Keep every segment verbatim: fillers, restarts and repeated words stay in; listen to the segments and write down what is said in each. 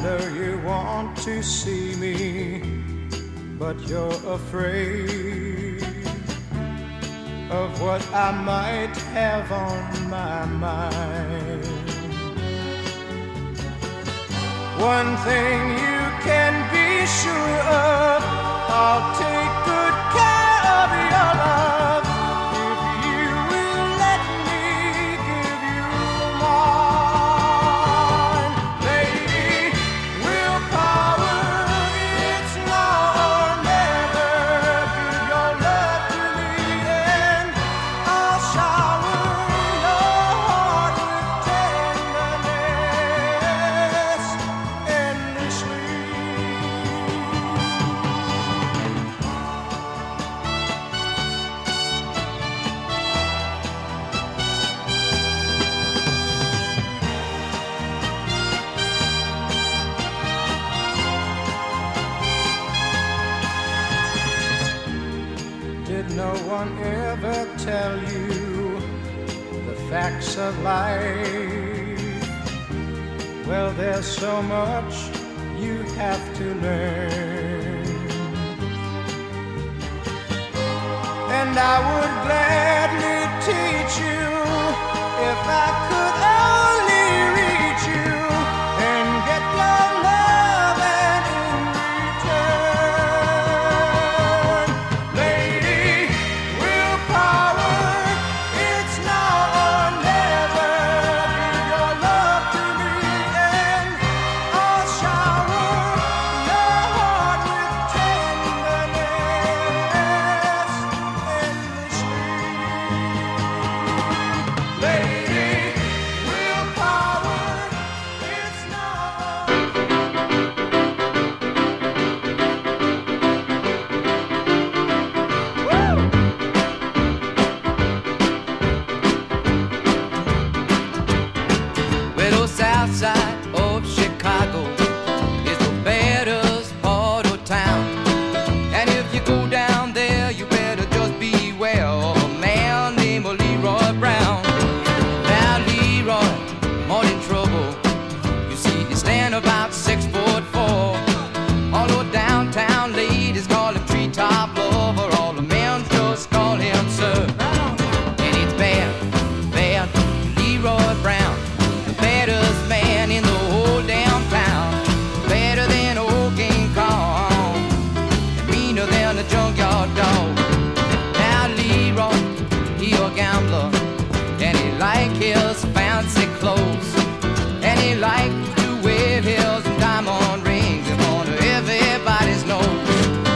know you want to see me, but you're afraid of what I might have on my mind. One thing you can be sure of, I'll take good care of your love if you will let me give you mine. Lady, willpower, it's now or never. Give your love to me and I'll shower your heart with tenderness endlessly. Did no one ever tell you the facts of life? Well, there's so much you have to learn, and I would gladly teach you if I could only reach you and get your love and in return. Lady, willpower, it's now or never. Give your love to me and I'll shower your heart with tenderness endlessly. Lady, willpower, it's now or Well, the south side of Chicago is the baddest part of town. And if you go down there, you better just beware of a man named Leroy Brown. Now Leroy, more in trouble. You see, he stand about six foot four. All the downtown ladies call him treetop lover. All the men just call him sir. And it's bad, bad Leroy Brown, the baddest man in the whole damn town. Better than old King Kong, and meaner than a junkyard dog. Now Leroy, he a gambler, and he like his fancy clothes, and he like to wear his diamond rings in front of everybody's nose.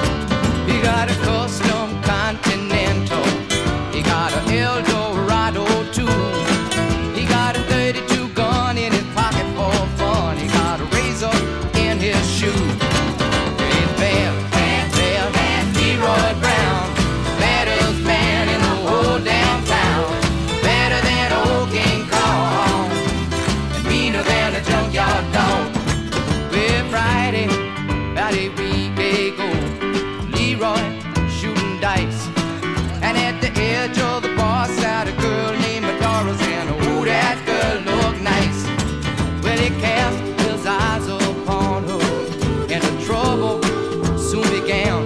He got a custom Continental, he got a Eldorado too. He got a thirty-two gun in his pocket for fun. He got a razor in his shoe. It's bad, bad, bad, bad Leroy Brown, baddest man in the whole damn town. Better than old King Kong, and meaner than a junkyard dog. Well, Friday, about a week ago, Leroy shooting dice, and at the edge of the bar sat a girl named Doris, and oh, that girl looked nice. Well, he cast his eyes upon her, and the trouble soon began.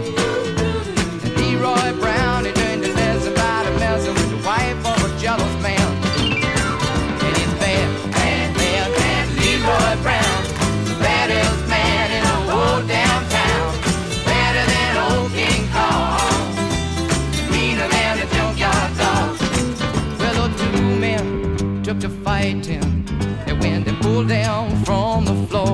And Leroy Brown, he turned to messing about and messing with the wife of a jealous man. And it's bad, bad, bad, bad Leroy Brown, the baddest man in the whole damn town. Better than old King Kong, meaner than a junkyard dog. Well, the two men took to fighting, and when they pulled down from the floor,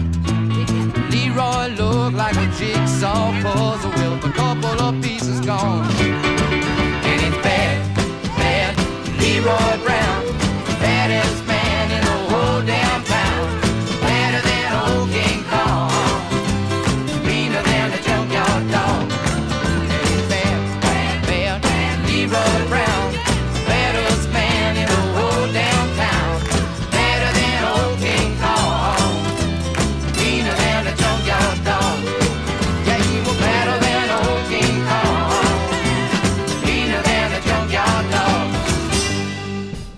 Leroy looked like a jigsaw puzzle with a couple of pieces gone. And it's bad, bad Leroy Brown, baddest man in the whole damn town. Better than old King Kong, meaner than a junkyard dog. And it's bad, bad, bad Leroy Brown, baddest man in the whole damn town. Better than old King Kong, meaner than a junkyard dog. Yeah, he was better than old King Kong, meaner than a junkyard dog.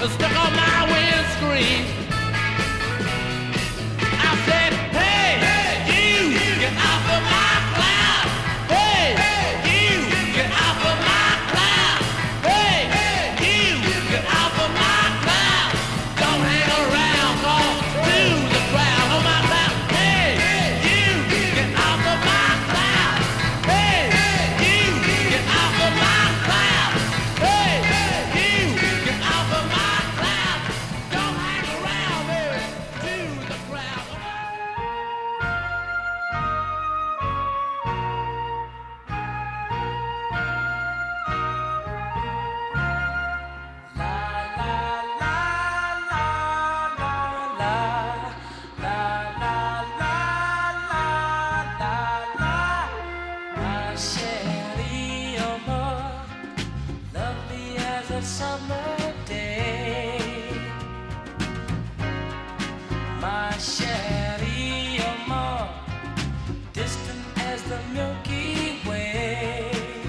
stuck on my windscreen. I said, hey, hey, you, get off of my cloud. Hey, hey, you, get off of my cloud. Hey, hey, you, get off of my cloud. Don't hang around, call to the crowd on my cloud. Hey, hey, you, get off of my cloud. Hey, hey, you, get off of my cloud. Hey, hey, you, get off of my cloud. Don't hang around, baby, to the crowd. Summer day, my Sherry, you're more distant as the Milky Way.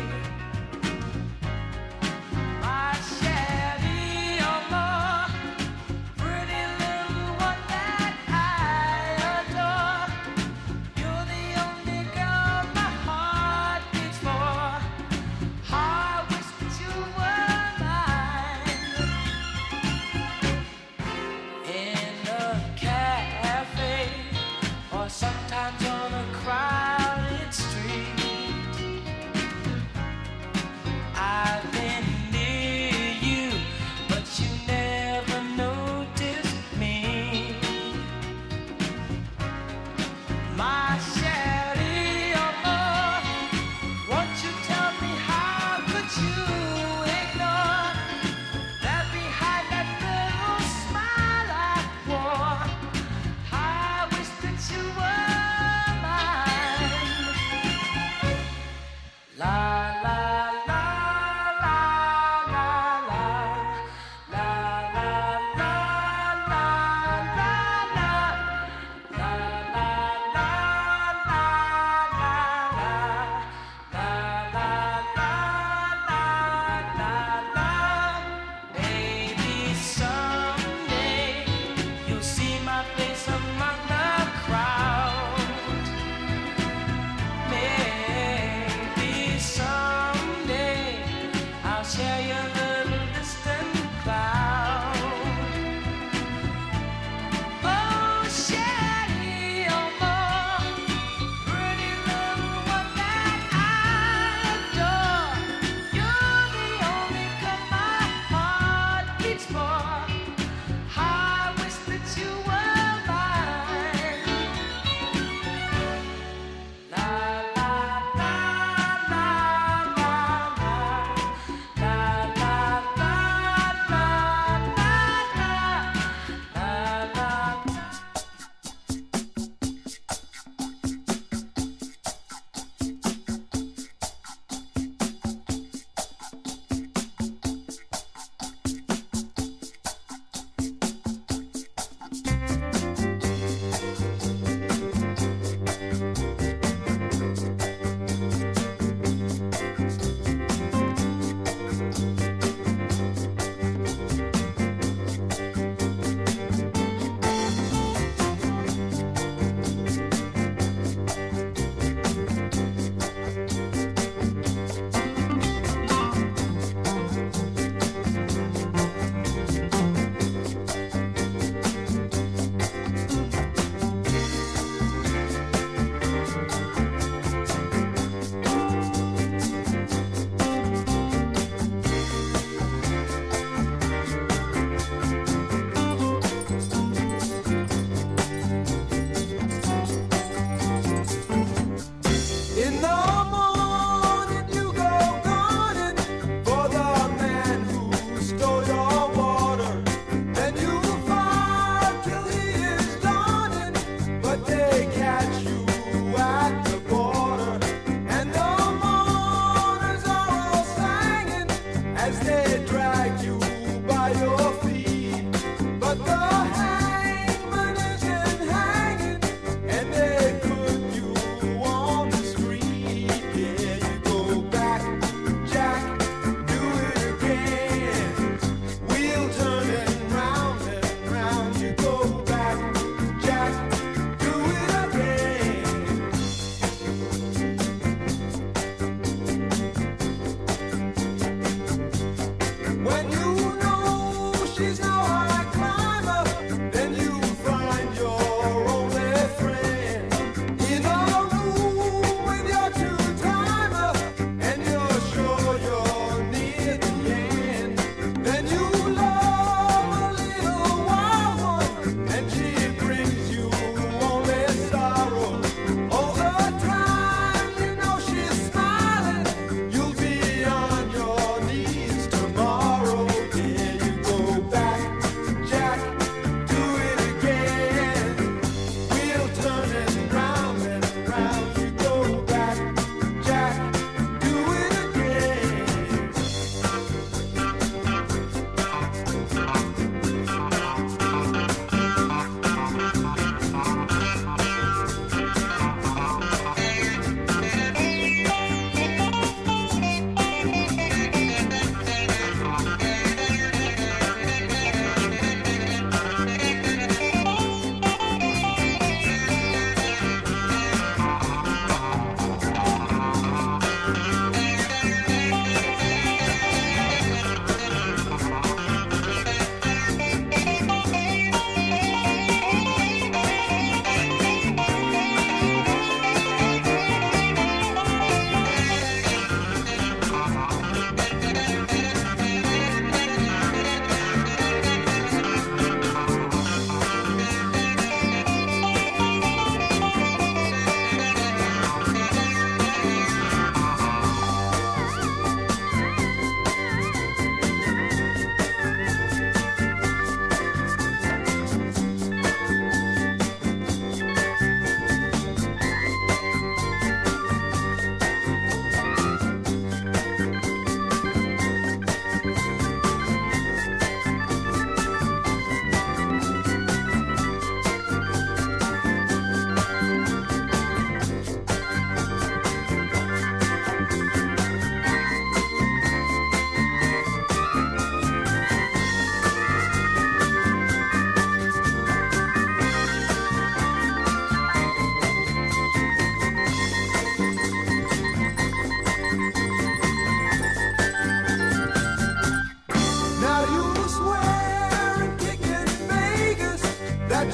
My Sherry, you're more pretty little one that I adore. You're the only girl my heart beats for. I wish that you were in a cafe or sometimes on a crowded street. I've been near you, but you never noticed me. My Sherry, oh, won't you tell me how could you ignore that behind that little smile I wore? I wish that you were mine. La la la la la la la la la la la la Maybe someday you'll see my face among the crowd. Maybe someday I'll share your little distant cloud. Oh, Sherry, oh, more pretty little one that I adore. You're the only girl my heart beats for. I wish that you were mine. La la la la la la la la la la la la la. In the morning you go gunning for the man who stole your water. Then you fight till he is dawning, but they catch you at the border. And the mourners are all singing as they drag you by your feet. But the hangman isn't hanging, and they put you on the street. Yeah, you go back, Jack, do it again. We'll turn it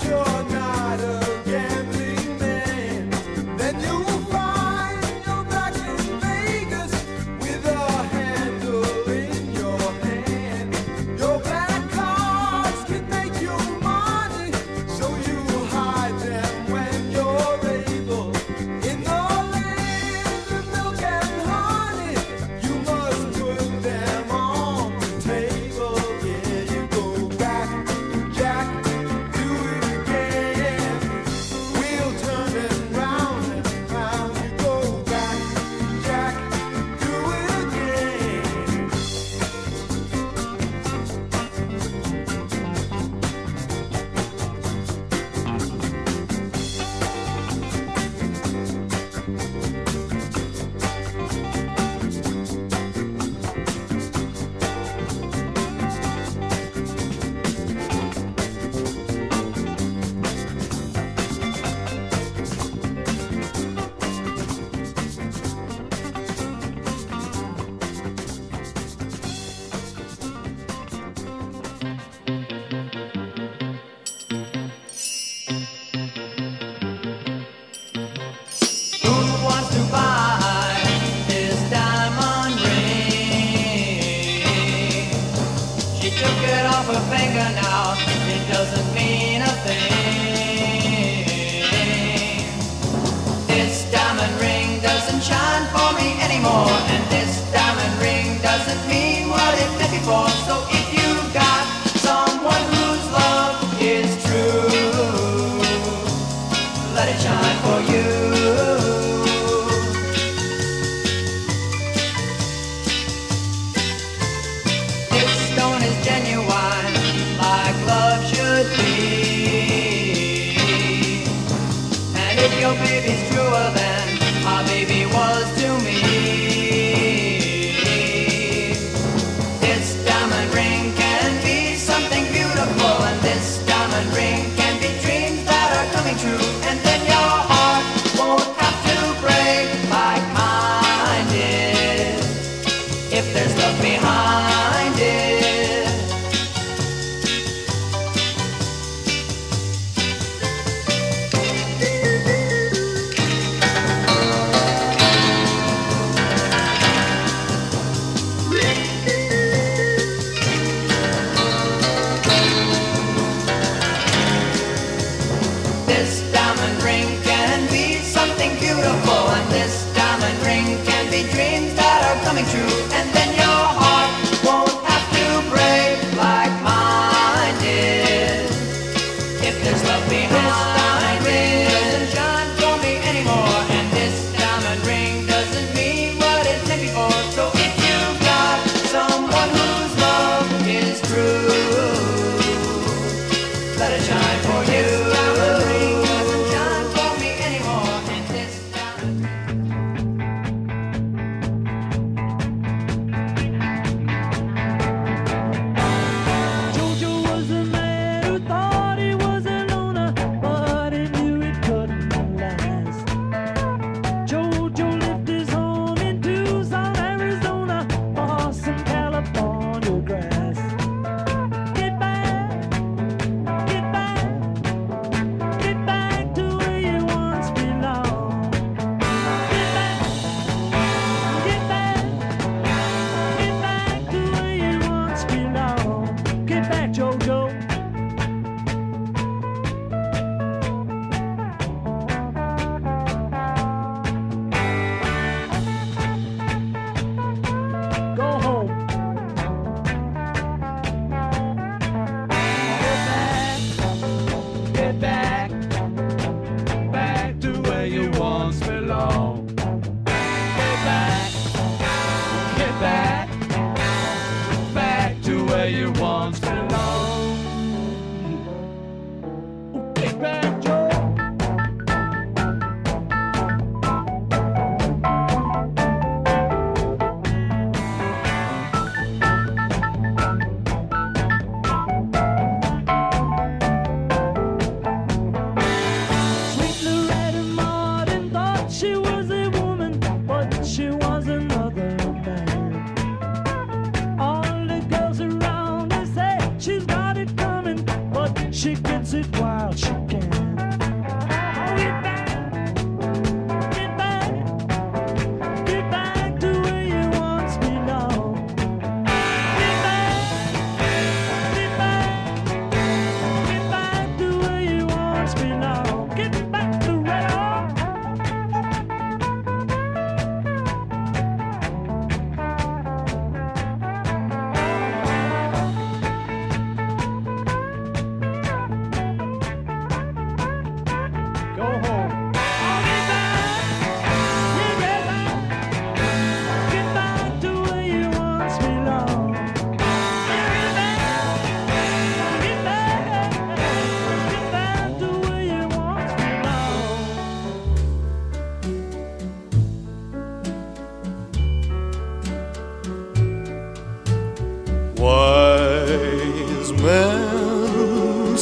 She gets it wild. She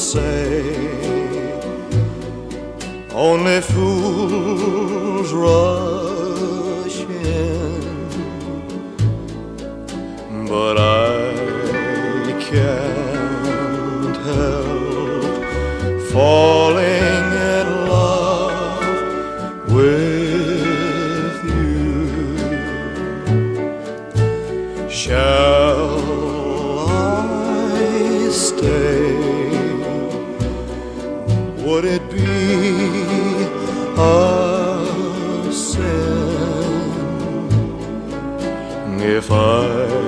say only fools rush in, but I can't help falling in love with you. Shall I stay? Would it be a sin if I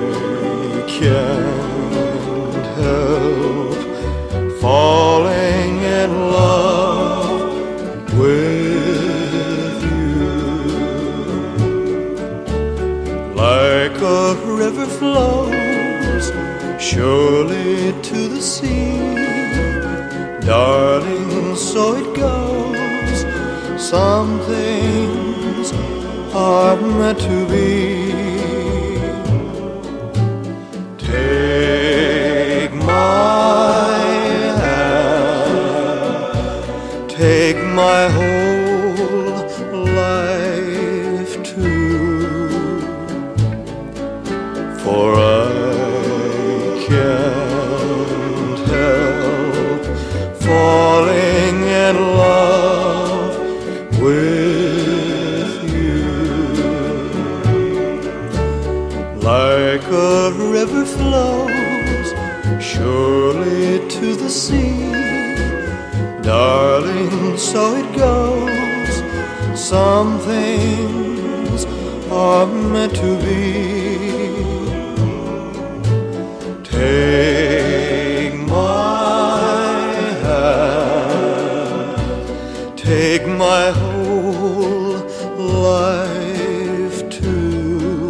can't help falling in love with you? Like a river flows surely to the sea, darling, so it goes. Some things are meant to be. Take my hand, take my whole life too, for I can't help falling in love with you. Like a river flows surely to the sea, darling, so it goes. Some things are meant to be. Take my hand, take my whole life too,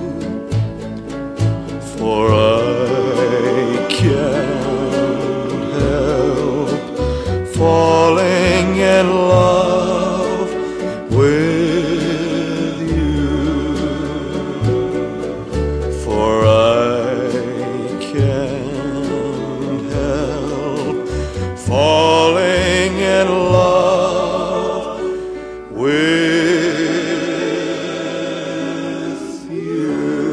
for I can't help falling in love with you, for I can't help falling in love with you.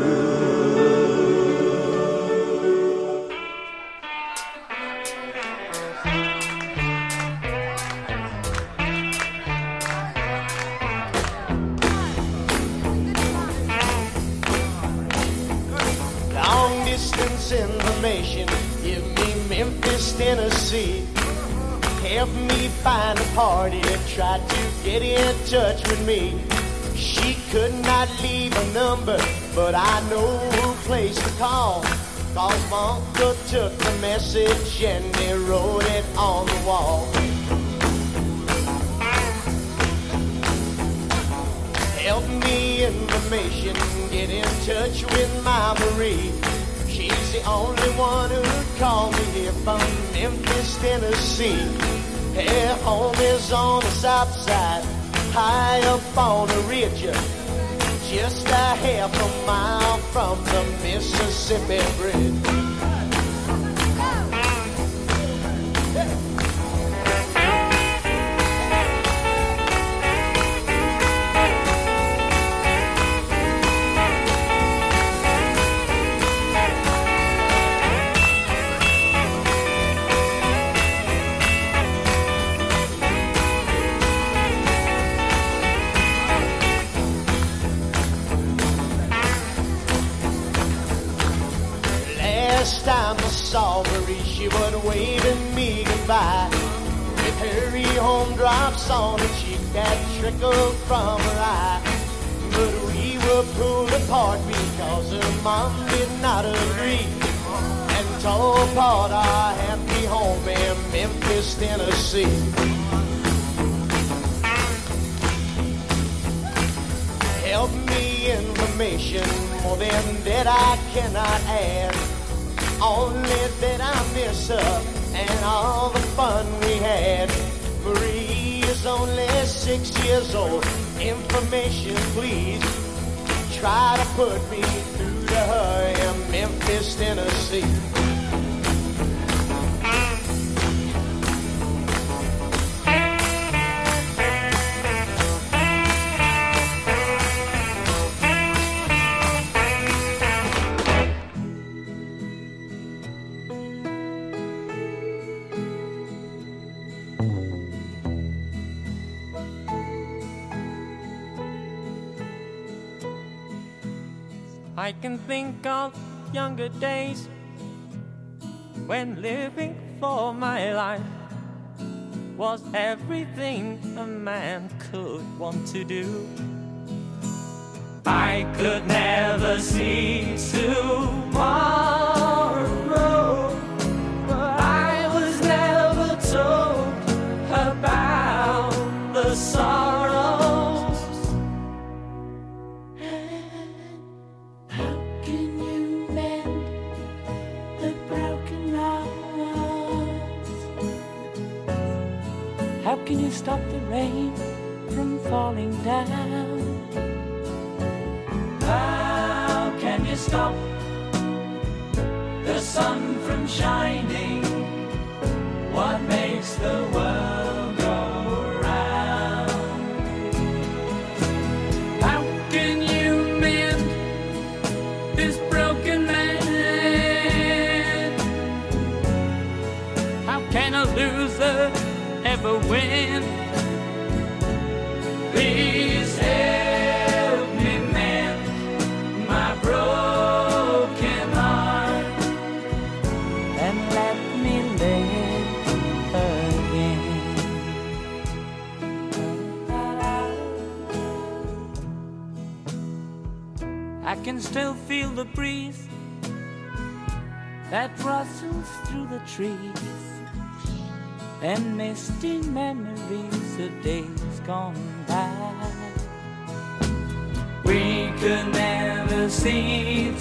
Long distance information, give me Memphis, Tennessee. Help me find a party that tried to get in touch with me. She could not leave a number, but I know who place to call. Cause my uncle took the message and he wrote it on the wall. Help me information, get in touch with my Marie. She's the only one who'd call me here from Memphis, Tennessee. Her home is on the south side, high up on the ridge, just a half a mile from the Mississippi Bridge. Last time I saw Marie, she was waving me goodbye. With her home drops on her cheek that trickled from her eye. But we were pulled apart because her mom did not agree, and tore apart our happy home in Memphis, Tennessee. Help me information, more than that I cannot add. Only that I miss her and all the fun we had. Marie is only six years old. Information, please. Try to put me through to her in Memphis, Tennessee. I can think of younger days when living for my life was everything a man could want to do. I could never see tomorrow, but I was never told about the sorrows. How can you mend the broken hearts? How can you stop the rain from falling down? How can you stop the sun from shining? What makes the world go round? How can you mend this broken man? How can a loser ever win? Please help me mend my broken heart and let me live again. I can still feel the breeze that rustles through the trees and misty memories of days gone by. We could never see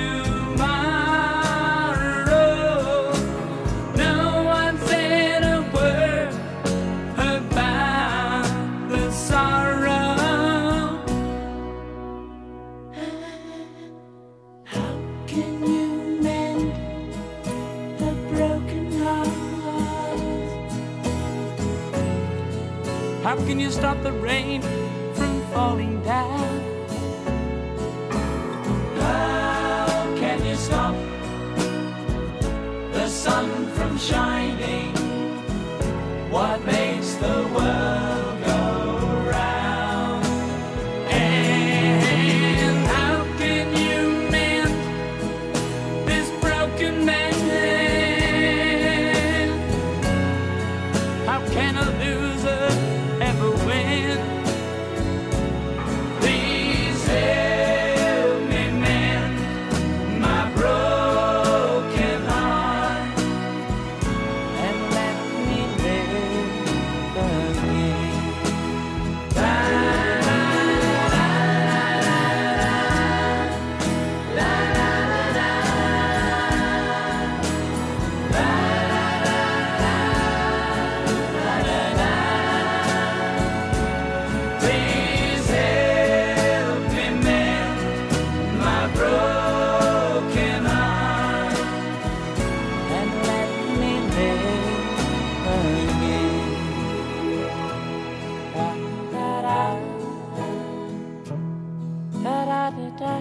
tomorrow. No one said a word about the sorrow. How can you mend a broken heart? How can you stop the rain from falling down? How can you stop the sun from shining? What makes the world go round? And how can you mend this broken man? How can a loser ever win? Please help me mend my broken heart and let me live again. La, la, la, la, la, la, la, please help me mend my broken heart and let me live again. Da da da da da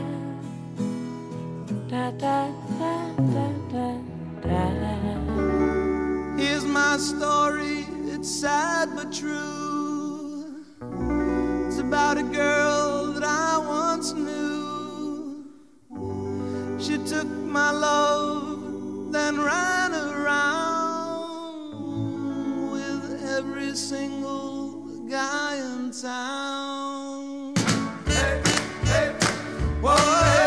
da da da da da. Here's my story, it's sad but true. It's about a girl that I once knew. She took my love, then ran around with every single guy in town. Hey, hey, whoa,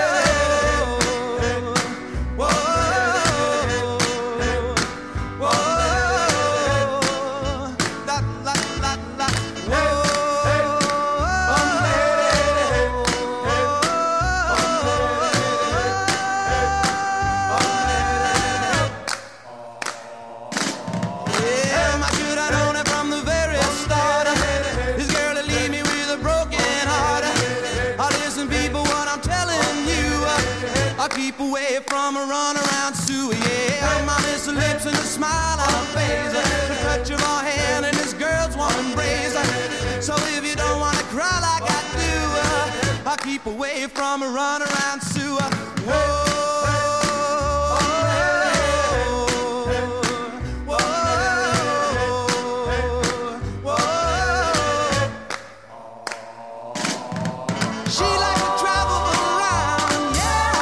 whoa, whoa, la, la, la, la, whoa. Yeah, my should I known it from the very start. This girl will leave me with a broken heart. Oh, listen, people, what I'm telling you, I'll keep away from a runaround Sue. Yeah, my miss her lips and a smile on her face, the touch of her hand and this girl's warm embrace. So if you don't wanna cry like I do, I'll keep away from a runaround Sue. Whoa. She likes to travel around, yeah.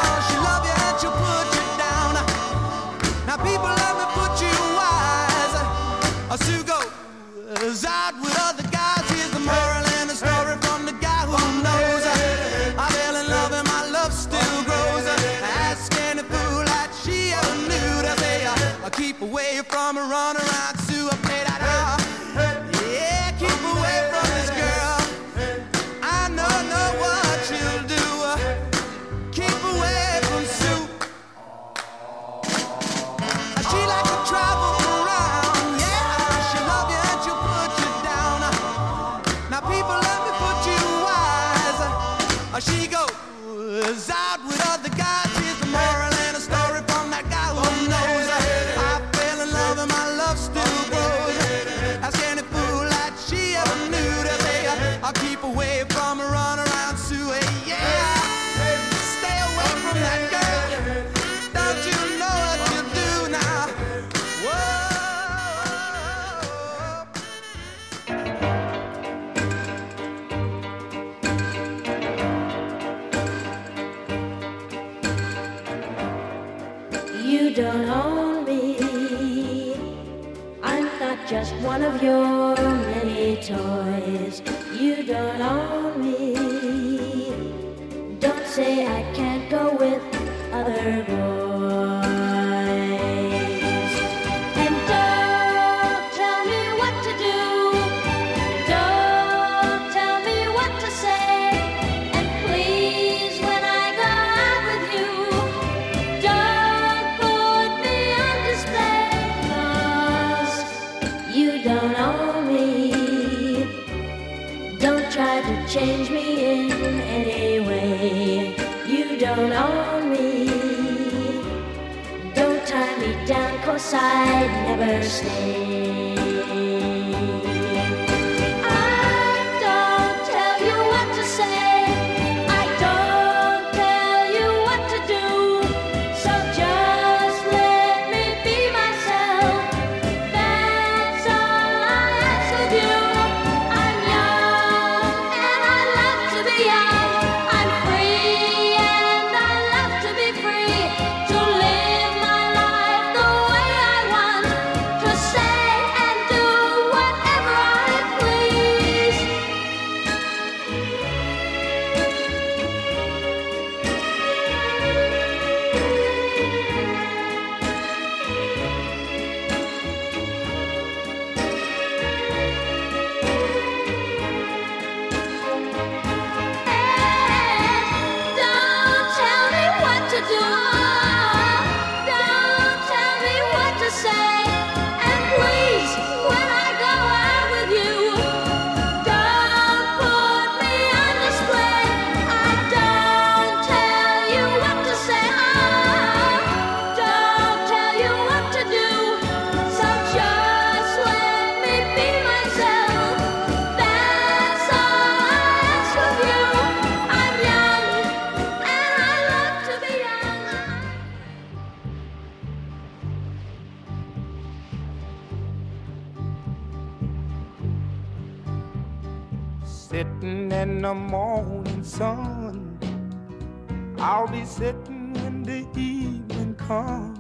don't own me. I'm not just one of your many toys. You don't own me. Don't say I can't go with other boys. And don't tell me what to do. Don't tell me what to say. And please, when I go out with you, don't put me on display. 'Cause you don't own me. Don't try to change me in any way. You don't own me. Don't tie me down, 'cause I'd never stay. I don't tell you what to say. I don't tell you what to do. So just let me be myself. That's all I ask of you. I'm young and I love to be young. I'm free and I love to be free. To live my life the way I want. To say and do whatever I please. Don't tell me what to do. Don't tell me what to say. And please, when I go out with you, don't put me on display. I don't tell you what to say. Don't tell you what to do. So just let me be myself. That's all I ask of you. I'm young and I love to be young. Sitting in the morning sun, I'll be sitting when the evening comes,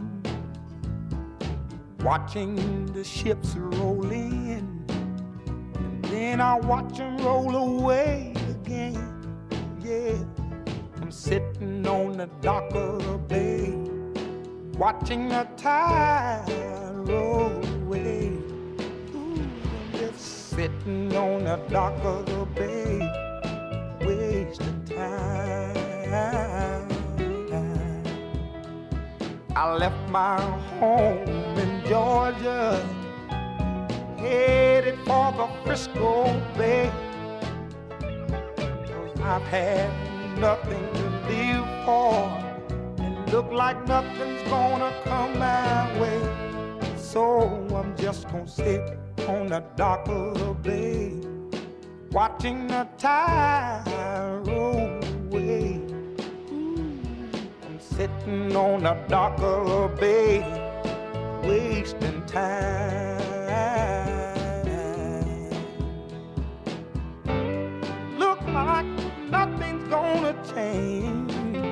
watching the ships roll in, and then I'll watch them roll away again. Yeah, I'm sitting on the dock of the bay, watching the tide roll away. Ooh, I'm just sitting on the dock of the bay, wasting time. I left my home in Georgia, headed for the Frisco Bay. 'Cause I've had nothing to live for, and look like nothing's gonna come my way. So I'm just gonna sit on the dock of the bay, watching the tide roll away. Ooh, I'm sitting on the dock of the bay, wasting time. Look like nothing's gonna change.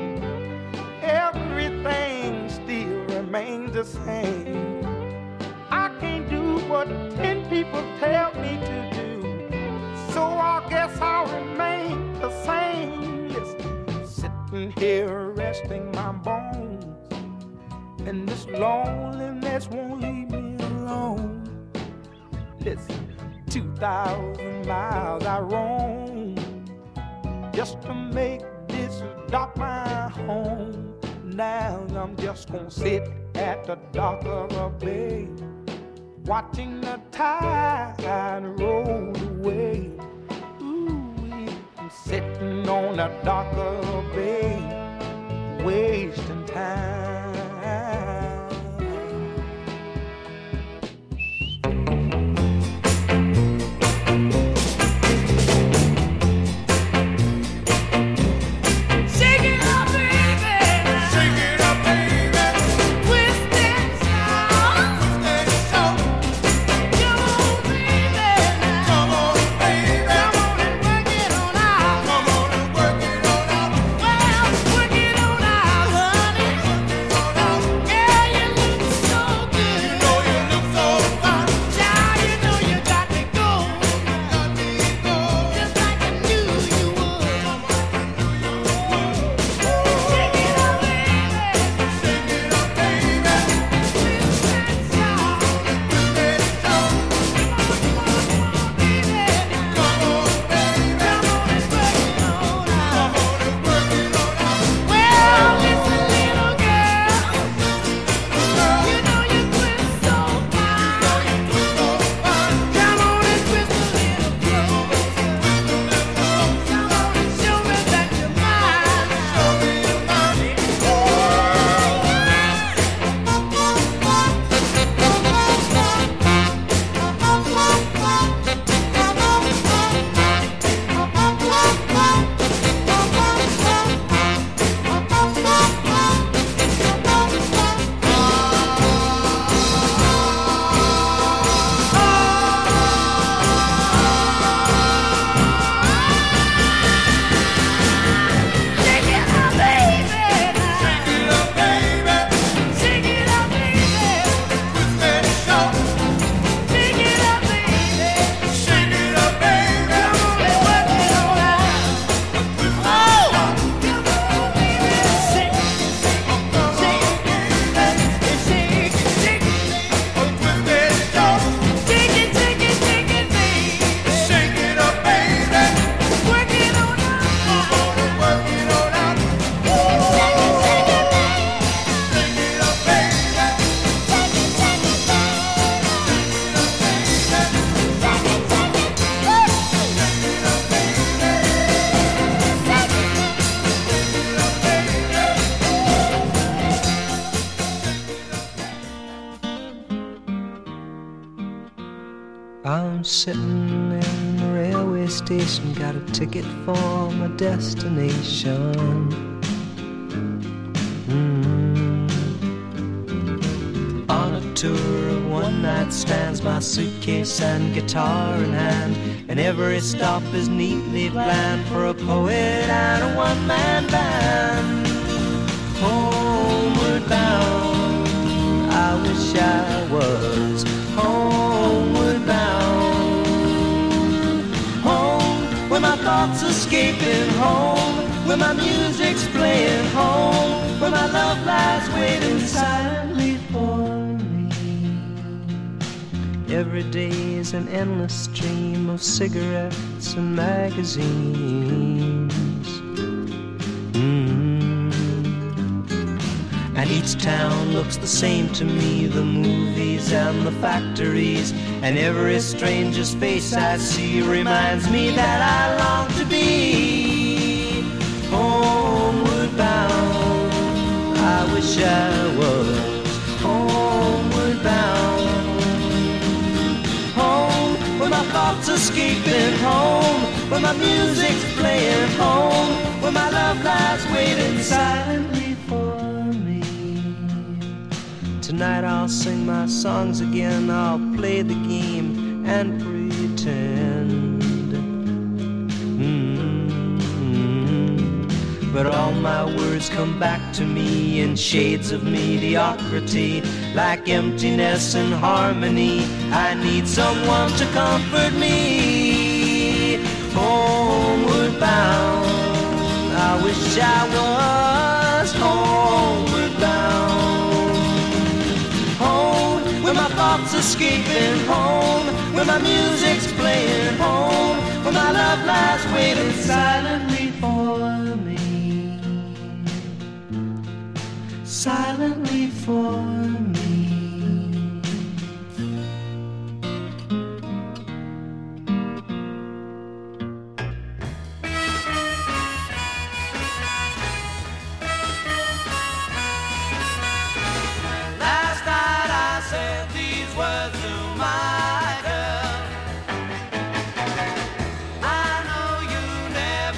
Everything still remains the same. I can't do what ten people tell me to do, so I guess I'll remain the same. Listen, sitting here resting my bones, and this loneliness won't leave me alone. Listen, two thousand miles I roam just to make this dock my home. Now I'm just gonna sit at the dock of a bay, watching the tide roll away. Ooh, I'm sitting on the dock of a bay, wasting time. Shake it up, baby. Shake it up, baby. Twist it sound. Twist it sound. Come on, baby. Come on, baby. Come on and work it on out. Come on and work it on out. Well, work it on out, honey. I'm sitting in the railway station, got a ticket for my destination. Mm. On a tour of one night stands, my suitcase and guitar in hand, and every stop is neatly planned for a poet and a one-man band. Homeward bound, I wish I was homeward bound. Home, where my thoughts escaping, home, where my music's playing, home, where my love lies waiting silently for me. Every day is an endless stream of cigarettes and magazines. Mm. And each town looks the same to me, the movies and the factories, and every stranger's face I see reminds me that I long to be homeward bound. I wish I was homeward bound. Home, where my thoughts escaping, home, where my music's playing, home, where my love lies waiting silently for me. Tonight I'll sing my songs again, I'll play the game and pretend. Mm-hmm. But all my words come back to me in shades of mediocrity, like emptiness and harmony. I need someone to comfort me. Homeward bound, I wish I was homeward bound. Where my thoughts escaping, home, where my music's playing, home, where my love lies waiting silently for me, silently for me. I know you never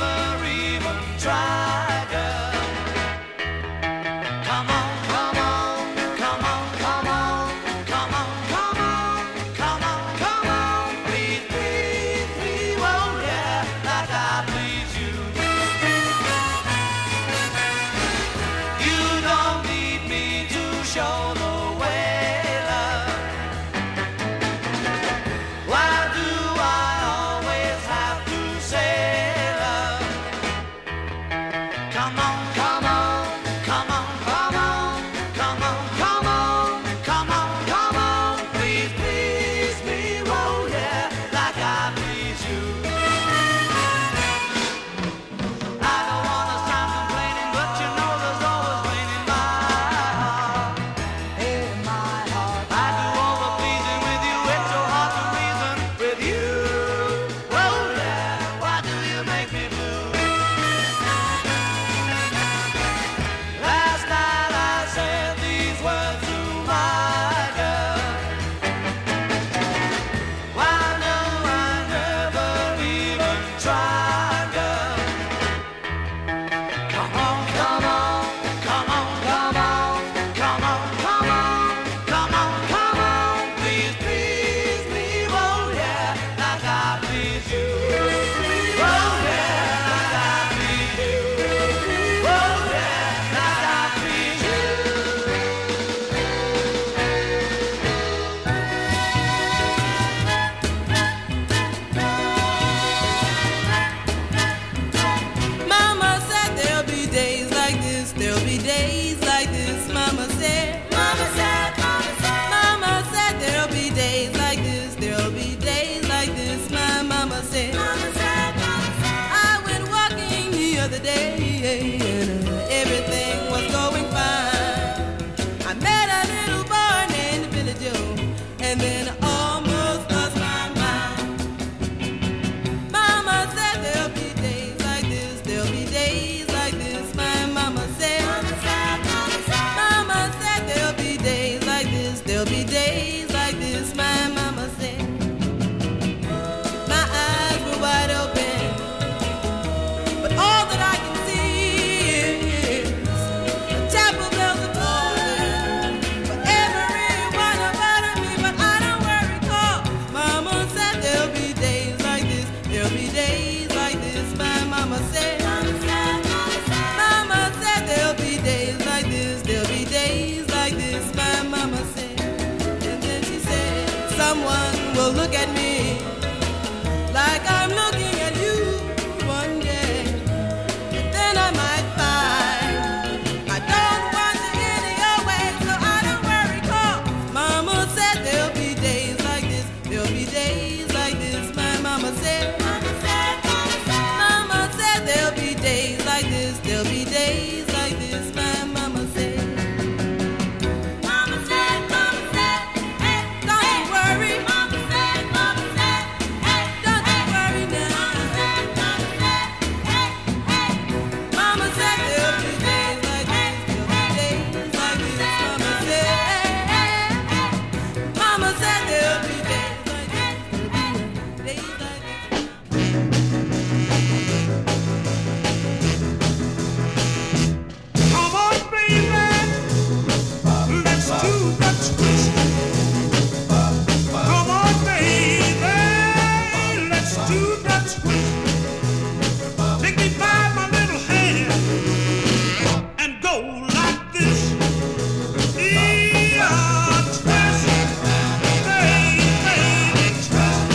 someone will look at me like I'm looking at you one day. But then I might find I don't want you any your way, so I don't worry, 'cause Mama said there'll be days like this, there'll be days like this. My mama said, Mama said, Mama said, Mama said there'll be days like this, there'll be days like this. My mama said. Mama said, Mama said, hey, don't you worry. Mama said, Mama said, hey, don't you worry now. Mama said, Mama said, hey, hey. Mama said there'll be days like this, there'll be days like this. Mama said, hey, hey. Mama said there'll be days like this, there'll be days like this. Come on, baby, let's do the twist. Come on, baby, let's do the twist. Take me by my little hand and go like this. Yeah, twist, baby, twist.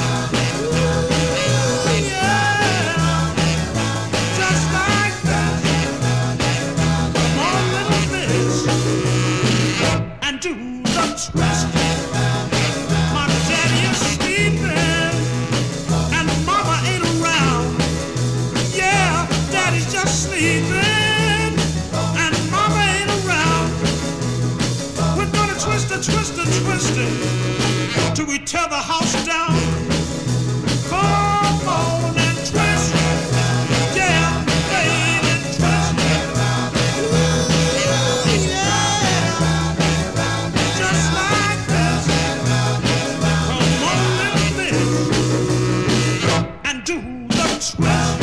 Ooh, yeah, just like that. Come on, little miss, and do the twist. My daddy is sleeping, and mama ain't around. Yeah, daddy's just sleeping, and mama ain't around. We're gonna twist and twist and twist it till we tear the house down. Come on and twist, yeah, baby, twist. Ooh, yeah, just like this. Come on, little miss, and do the twist.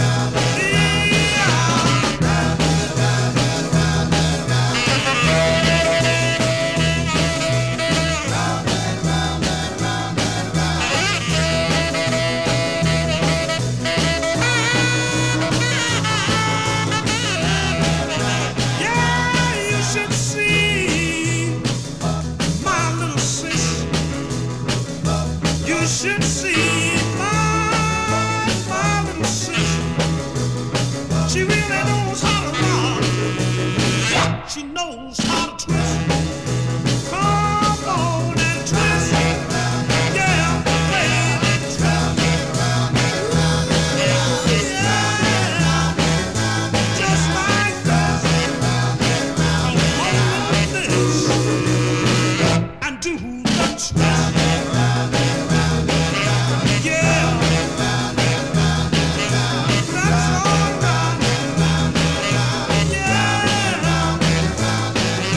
Yeah, you should see my little sis. You should see my, my little sis. She really knows how to rock. She knows how to twist. Come on and twist. Yeah, baby, twist. Yeah, just like this. Come on with this and do the twist. Yeah, that's all right. Yeah.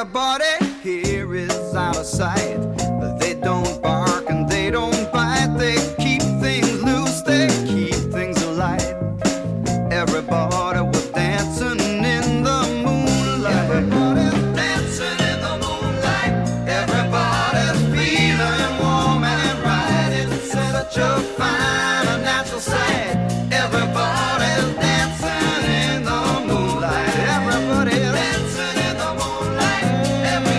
Everybody here is out of sight. They don't bark and they don't bite. They keep things loose, they keep things alight. Everybody was dancing in the moonlight. Everybody's dancing in the moonlight. Everybody's feeling warm and right. It's such a fine and natural sight. Everybody's dancing in the moonlight. Everybody's dancing in the moonlight. Everybody's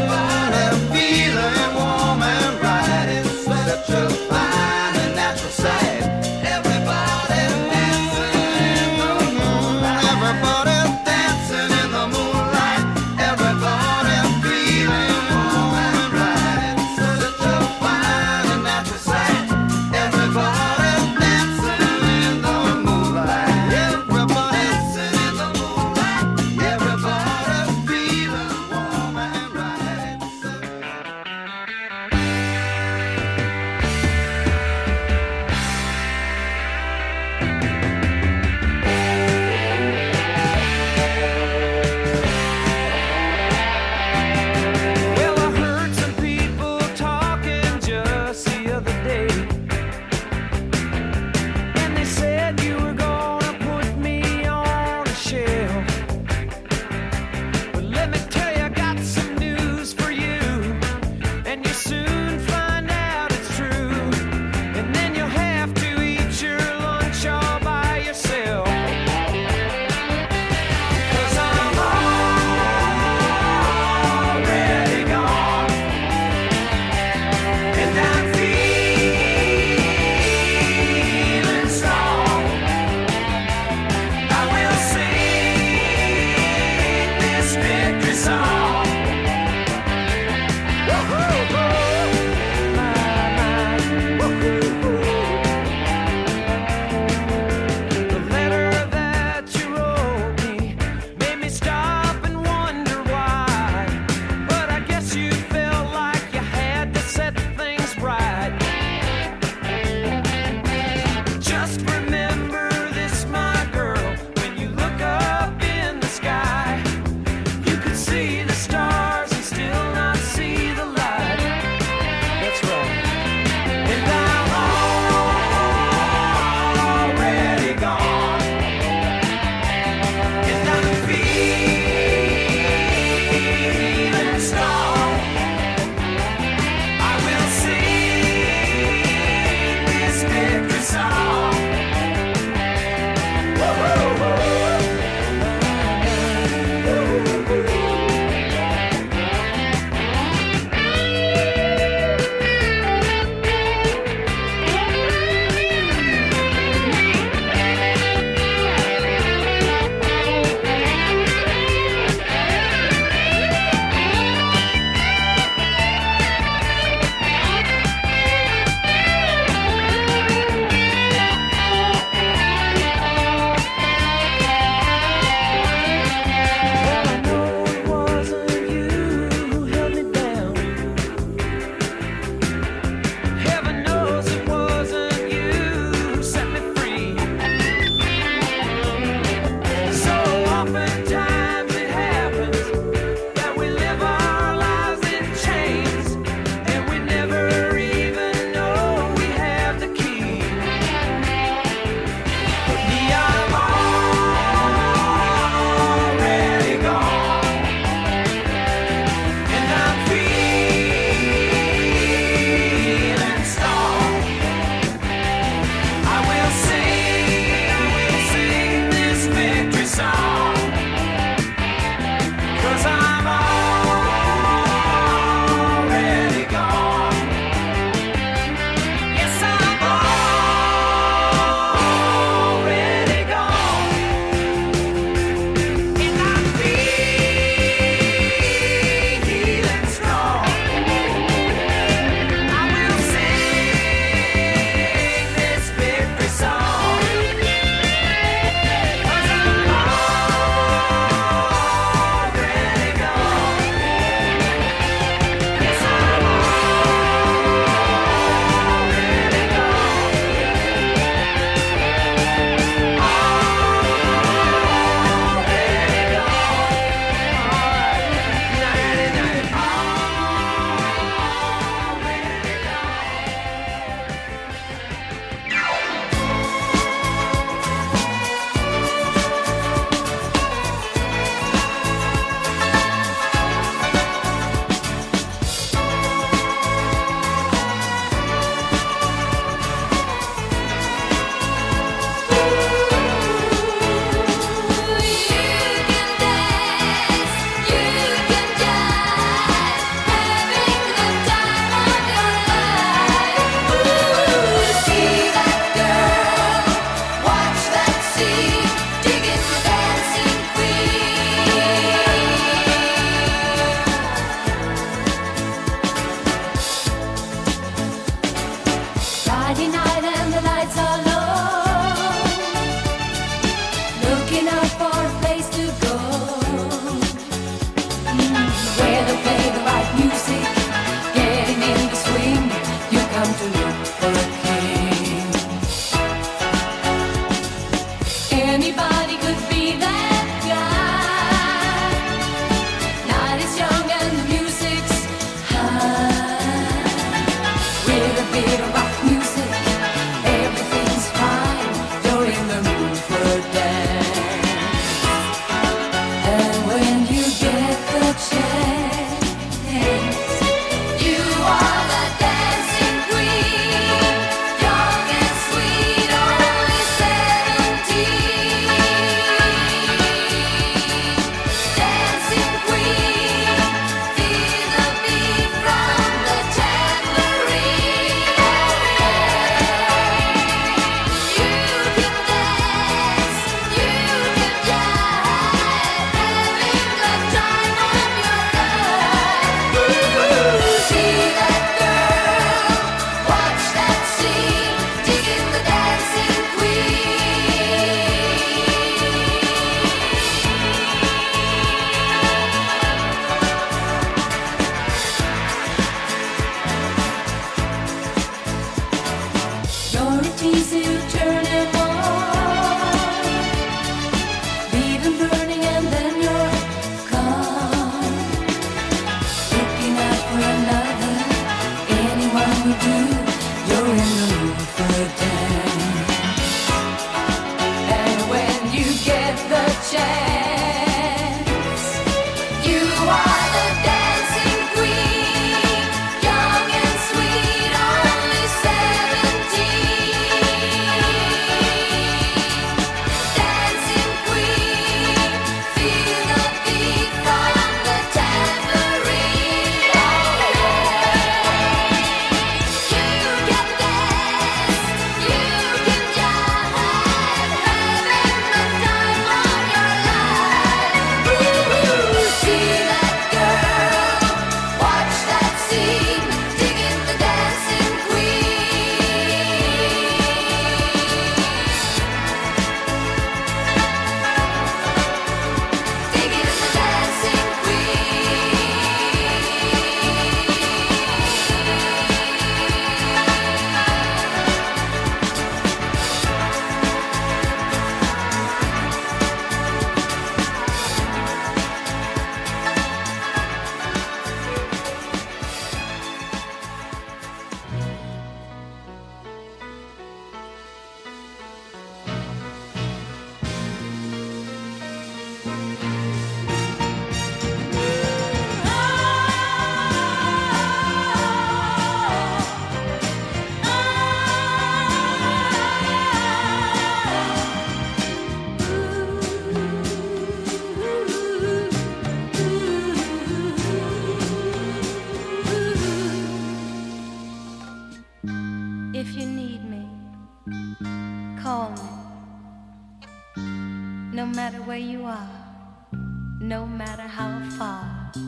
no matter how far.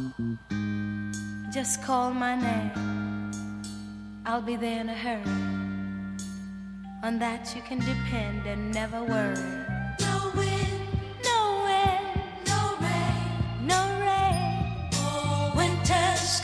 Just call my name, I'll be there in a hurry. On that you can depend and never worry.